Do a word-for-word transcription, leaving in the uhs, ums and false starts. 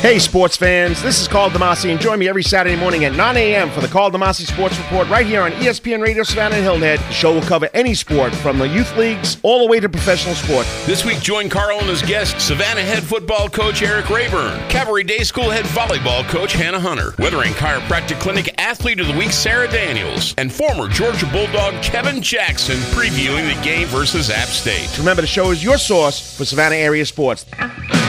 Hey, sports fans, this is Carl Damasi, and join me every Saturday morning at nine a.m. for the Carl Damasi Sports Report right here on E S P N Radio Savannah and Hilton Head. The show will cover any sport from the youth leagues all the way to professional sport. This week, join Carl and his guest, Savannah head football coach Eric Rayburn, Cavalry Day School head volleyball coach Hannah Hunter, Weathering Chiropractic Clinic athlete of the week Sarah Daniels, and former Georgia Bulldog Kevin Jackson previewing the game versus App State. Remember, the show is your source for Savannah area sports.